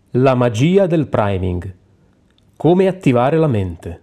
La magia del priming. Come attivare la mente.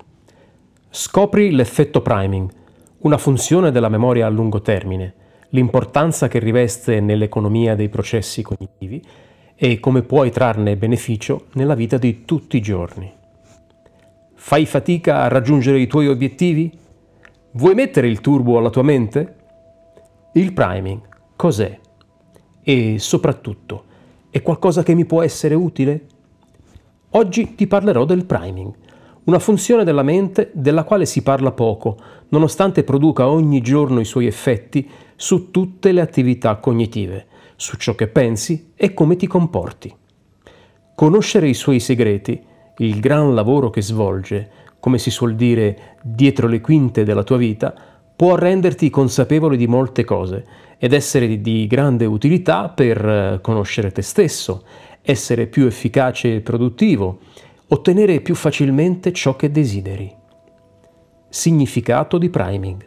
Scopri l'effetto priming, una funzione della memoria a lungo termine, l'importanza che riveste nell'economia dei processi cognitivi e come puoi trarne beneficio nella vita di tutti i giorni. Fai fatica a raggiungere i tuoi obiettivi? Vuoi mettere il turbo alla tua mente? Il priming cos'è? E soprattutto, è qualcosa che mi può essere utile? Oggi ti parlerò del priming, una funzione della mente della quale si parla poco, nonostante produca ogni giorno i suoi effetti su tutte le attività cognitive, su ciò che pensi e come ti comporti. Conoscere i suoi segreti, il gran lavoro che svolge, come si suol dire, dietro le quinte della tua vita, può renderti consapevole di molte cose ed essere di grande utilità per conoscere te stesso, essere più efficace e produttivo, ottenere più facilmente ciò che desideri. Significato di priming.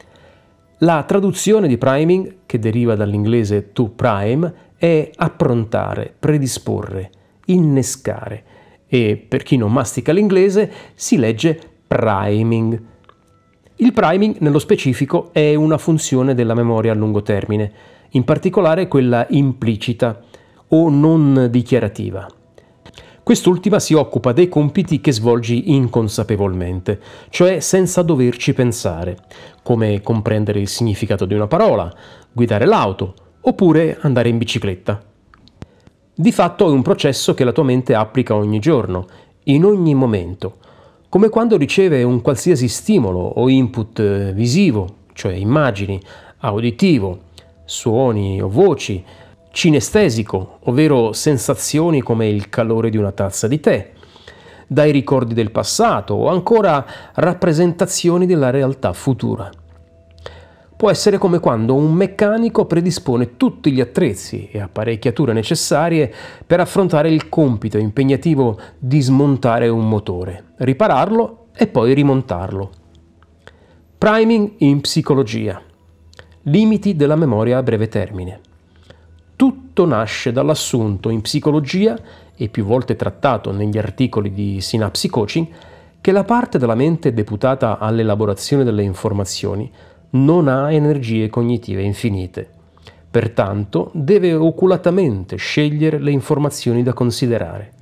La traduzione di priming, che deriva dall'inglese to prime, è approntare, predisporre, innescare e, per chi non mastica l'inglese, si legge priming. Il priming, nello specifico, è una funzione della memoria a lungo termine, in particolare quella implicita o non dichiarativa. Quest'ultima si occupa dei compiti che svolgi inconsapevolmente, cioè senza doverci pensare, come comprendere il significato di una parola, guidare l'auto oppure andare in bicicletta. Di fatto è un processo che la tua mente applica ogni giorno, in ogni momento, come quando riceve un qualsiasi stimolo o input visivo, cioè immagini, auditivo, suoni o voci, cinestesico, ovvero sensazioni come il calore di una tazza di tè, dai ricordi del passato o ancora rappresentazioni della realtà futura. Può essere come quando un meccanico predispone tutti gli attrezzi e apparecchiature necessarie per affrontare il compito impegnativo di smontare un motore, ripararlo e poi rimontarlo. Priming in psicologia. Limiti della memoria a breve termine. Tutto nasce dall'assunto in psicologia, e più volte trattato negli articoli di Synapse Coaching, che la parte della mente deputata all'elaborazione delle informazioni non ha energie cognitive infinite. Pertanto deve oculatamente scegliere le informazioni da considerare.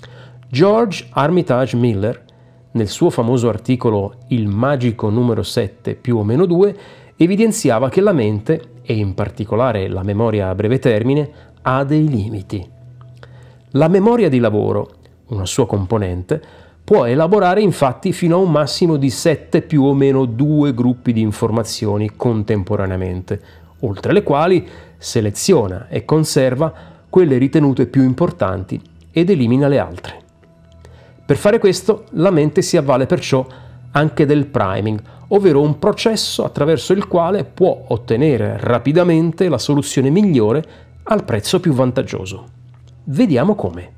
George Armitage Miller, nel suo famoso articolo Il magico numero 7 più o meno 2, evidenziava che la mente, e in particolare la memoria a breve termine, ha dei limiti. La memoria di lavoro, una sua componente, può elaborare infatti fino a un massimo di 7 più o meno 2 gruppi di informazioni contemporaneamente, oltre le quali seleziona e conserva quelle ritenute più importanti ed elimina le altre. Per fare questo, la mente si avvale perciò anche del priming, ovvero un processo attraverso il quale può ottenere rapidamente la soluzione migliore al prezzo più vantaggioso. Vediamo come.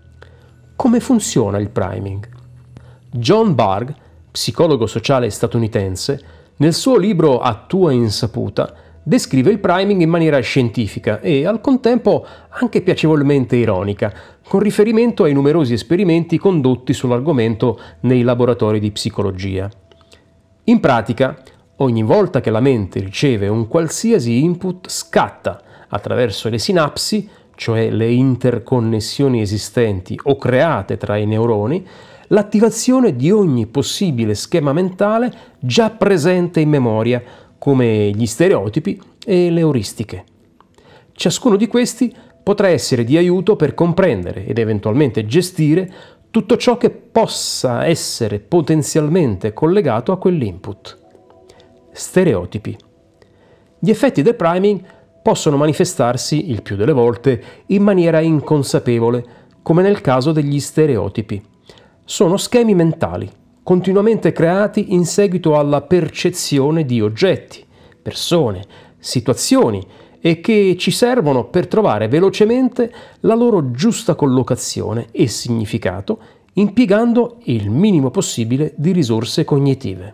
Come funziona il priming? John Bargh, psicologo sociale statunitense, nel suo libro A tua insaputa, descrive il priming in maniera scientifica e al contempo anche piacevolmente ironica, con riferimento ai numerosi esperimenti condotti sull'argomento nei laboratori di psicologia. In pratica, ogni volta che la mente riceve un qualsiasi input, scatta attraverso le sinapsi, cioè le interconnessioni esistenti o create tra i neuroni, l'attivazione di ogni possibile schema mentale già presente in memoria, come gli stereotipi e le euristiche. Ciascuno di questi potrà essere di aiuto per comprendere ed eventualmente gestire tutto ciò che possa essere potenzialmente collegato a quell'input. Stereotipi. Gli effetti del priming possono manifestarsi, il più delle volte, in maniera inconsapevole, come nel caso degli stereotipi. Sono schemi mentali, continuamente creati in seguito alla percezione di oggetti, persone, situazioni e che ci servono per trovare velocemente la loro giusta collocazione e significato, impiegando il minimo possibile di risorse cognitive.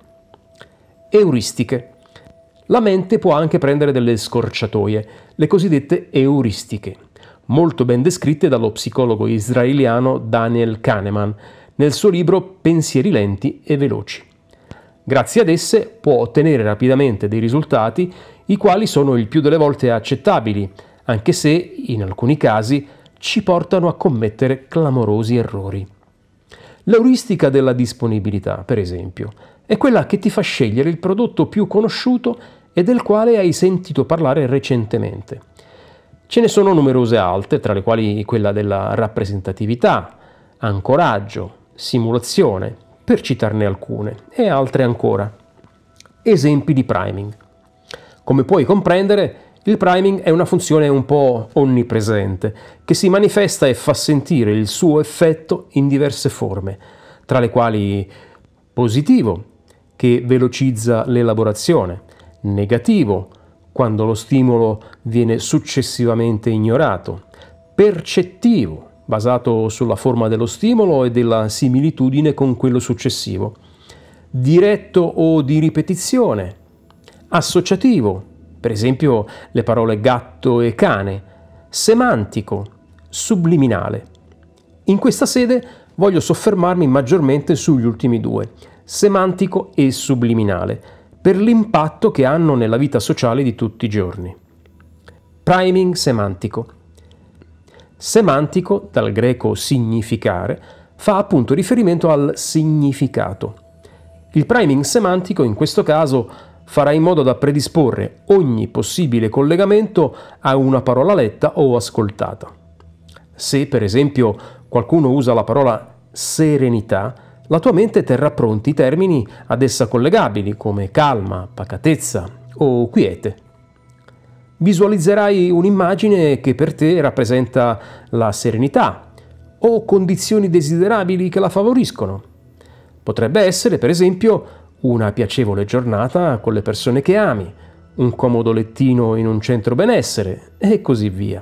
Euristiche. La mente può anche prendere delle scorciatoie, le cosiddette euristiche. molto ben descritte dallo psicologo israeliano Daniel Kahneman nel suo libro Pensieri lenti e veloci. Grazie ad esse può ottenere rapidamente dei risultati i quali sono il più delle volte accettabili, anche se, in alcuni casi, ci portano a commettere clamorosi errori. L'euristica della disponibilità, per esempio, è quella che ti fa scegliere il prodotto più conosciuto e del quale hai sentito parlare recentemente. Ce ne sono numerose altre, tra le quali quella della rappresentatività, ancoraggio, simulazione, per citarne alcune, e altre ancora. Esempi di priming. Come puoi comprendere, il priming è una funzione un po' onnipresente, che si manifesta e fa sentire il suo effetto in diverse forme, tra le quali positivo, che velocizza l'elaborazione, negativo, quando lo stimolo viene successivamente ignorato, percettivo, basato sulla forma dello stimolo e della similitudine con quello successivo, diretto o di ripetizione, associativo, per esempio le parole gatto e cane, semantico, subliminale. In questa sede voglio soffermarmi maggiormente sugli ultimi due, semantico e subliminale, per l'impatto che hanno nella vita sociale di tutti i giorni. Priming semantico. Semantico, dal greco significare, fa appunto riferimento al significato. Il priming semantico in questo caso farà in modo da predisporre ogni possibile collegamento a una parola letta o ascoltata. Se, per esempio, qualcuno usa la parola serenità, la tua mente terrà pronti i termini ad essa collegabili, come calma, pacatezza o quiete. Visualizzerai un'immagine che per te rappresenta la serenità o condizioni desiderabili che la favoriscono. Potrebbe essere, per esempio, una piacevole giornata con le persone che ami, un comodo lettino in un centro benessere e così via.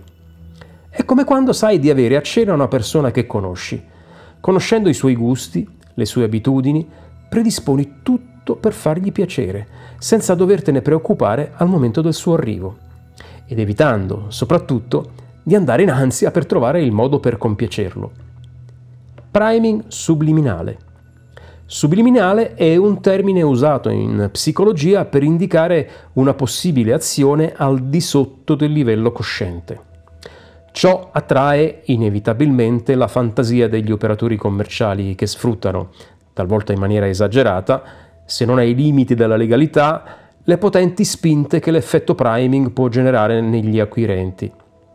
È come quando sai di avere a cena una persona che conosci. Conoscendo i suoi gusti, le sue abitudini, predisponi tutto per fargli piacere, senza dovertene preoccupare al momento del suo arrivo, ed evitando, soprattutto, di andare in ansia per trovare il modo per compiacerlo. Priming subliminale. Subliminale è un termine usato in psicologia per indicare una possibile azione al di sotto del livello cosciente. Ciò attrae inevitabilmente la fantasia degli operatori commerciali che sfruttano, talvolta in maniera esagerata, se non ai limiti della legalità, le potenti spinte che l'effetto priming può generare negli acquirenti.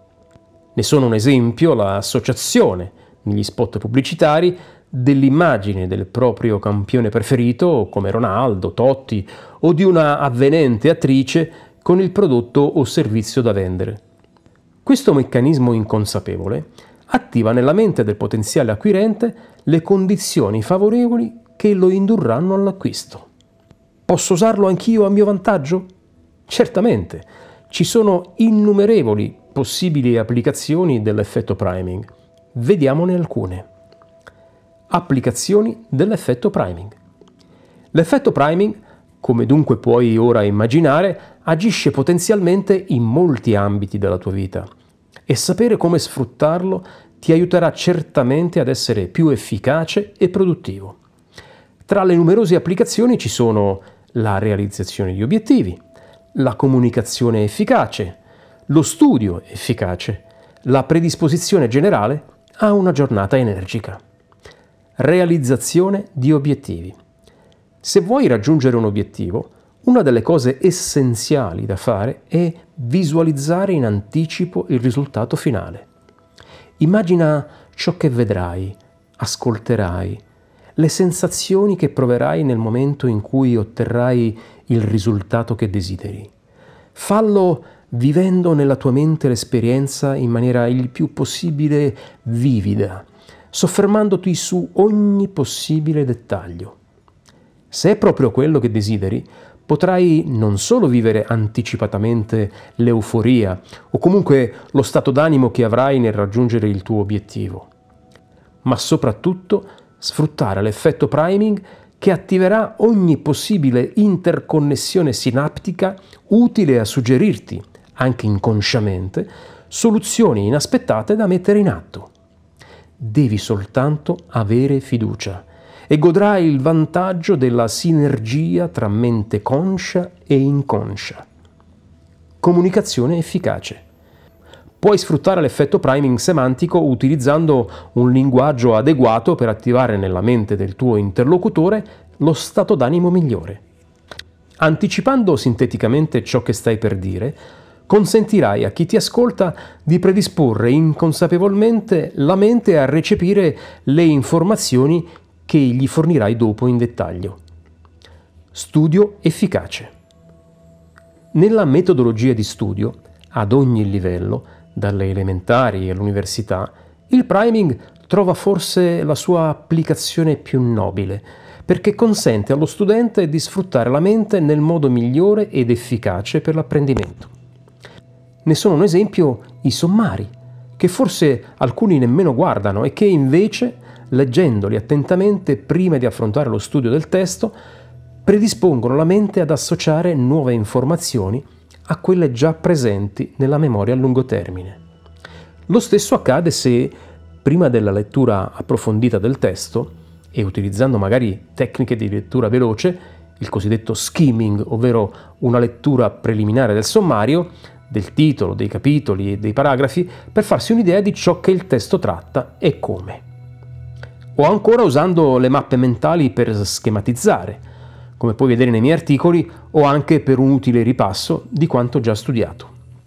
Ne sono un esempio l'associazione, negli spot pubblicitari, dell'immagine del proprio campione preferito, come Ronaldo, Totti, o di una avvenente attrice con il prodotto o servizio da vendere. Questo meccanismo inconsapevole attiva nella mente del potenziale acquirente le condizioni favorevoli che lo indurranno all'acquisto. Posso usarlo anch'io a mio vantaggio? Certamente, ci sono innumerevoli possibili applicazioni dell'effetto priming. Vediamone alcune. Applicazioni dell'effetto priming. L'effetto priming, come dunque puoi ora immaginare, agisce potenzialmente in molti ambiti della tua vita e sapere come sfruttarlo ti aiuterà certamente ad essere più efficace e produttivo. Tra le numerose applicazioni ci sono la realizzazione di obiettivi, la comunicazione efficace, lo studio efficace, la predisposizione generale a una giornata energica. Realizzazione di obiettivi. Se vuoi raggiungere un obiettivo, una delle cose essenziali da fare è visualizzare in anticipo il risultato finale. Immagina ciò che vedrai, ascolterai, le sensazioni che proverai nel momento in cui otterrai il risultato che desideri. Fallo vivendo nella tua mente l'esperienza in maniera il più possibile vivida, soffermandoti su ogni possibile dettaglio. Se è proprio quello che desideri, potrai non solo vivere anticipatamente l'euforia o comunque lo stato d'animo che avrai nel raggiungere il tuo obiettivo, ma soprattutto sfruttare l'effetto priming che attiverà ogni possibile interconnessione sinaptica utile a suggerirti, anche inconsciamente, soluzioni inaspettate da mettere in atto. Devi soltanto avere fiducia e godrai il vantaggio della sinergia tra mente conscia e inconscia. Comunicazione efficace. Puoi sfruttare l'effetto priming semantico utilizzando un linguaggio adeguato per attivare nella mente del tuo interlocutore lo stato d'animo migliore. Anticipando sinteticamente ciò che stai per dire, consentirai a chi ti ascolta di predisporre inconsapevolmente la mente a recepire le informazioni che gli fornirai dopo in dettaglio. Studio efficace. Nella metodologia di studio, ad ogni livello, dalle elementari all'università, il priming trova forse la sua applicazione più nobile, perché consente allo studente di sfruttare la mente nel modo migliore ed efficace per l'apprendimento. Ne sono un esempio i sommari, che forse alcuni nemmeno guardano e che invece, leggendoli attentamente prima di affrontare lo studio del testo, predispongono la mente ad associare nuove informazioni a quelle già presenti nella memoria a lungo termine. Lo stesso accade se, prima della lettura approfondita del testo, e utilizzando magari tecniche di lettura veloce, il cosiddetto skimming, ovvero una lettura preliminare del sommario, del titolo, dei capitoli e dei paragrafi, per farsi un'idea di ciò che il testo tratta e come. O ancora usando le mappe mentali per schematizzare, come puoi vedere nei miei articoli, o anche per un utile ripasso di quanto già studiato.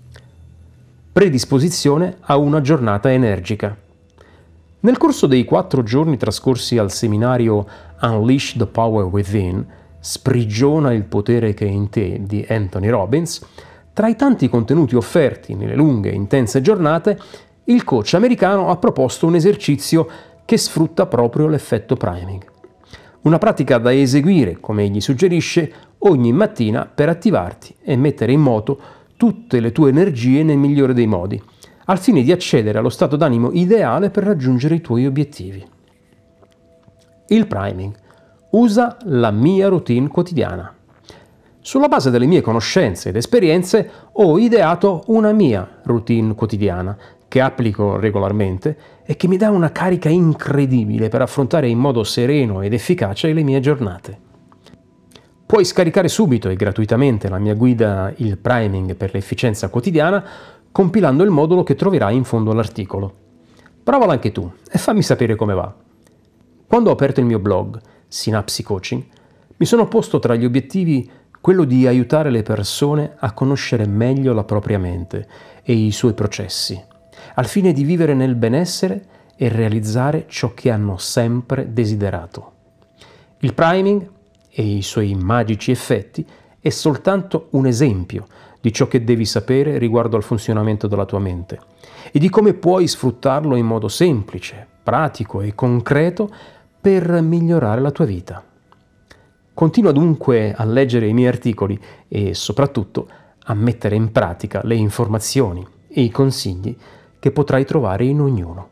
Predisposizione a una giornata energica. Nel corso dei 4 giorni trascorsi al seminario Unleash the Power Within, Sprigiona il potere che è in te di Anthony Robbins, tra i tanti contenuti offerti nelle lunghe e intense giornate, il coach americano ha proposto un esercizio che sfrutta proprio l'effetto priming. Una pratica da eseguire, come egli suggerisce, ogni mattina per attivarti e mettere in moto tutte le tue energie nel migliore dei modi, al fine di accedere allo stato d'animo ideale per raggiungere i tuoi obiettivi. Il priming. Usa la mia routine quotidiana. Sulla base delle mie conoscenze ed esperienze ho ideato una mia routine quotidiana che applico regolarmente e che mi dà una carica incredibile per affrontare in modo sereno ed efficace le mie giornate. Puoi scaricare subito e gratuitamente la mia guida Il Priming per l'efficienza quotidiana compilando il modulo che troverai in fondo all'articolo. Provala anche tu e fammi sapere come va. Quando ho aperto il mio blog, Synapsi Coaching, mi sono posto tra gli obiettivi quello di aiutare le persone a conoscere meglio la propria mente e i suoi processi, al fine di vivere nel benessere e realizzare ciò che hanno sempre desiderato. Il priming e i suoi magici effetti è soltanto un esempio di ciò che devi sapere riguardo al funzionamento della tua mente e di come puoi sfruttarlo in modo semplice, pratico e concreto per migliorare la tua vita. Continua dunque a leggere i miei articoli e soprattutto a mettere in pratica le informazioni e i consigli che potrai trovare in ognuno.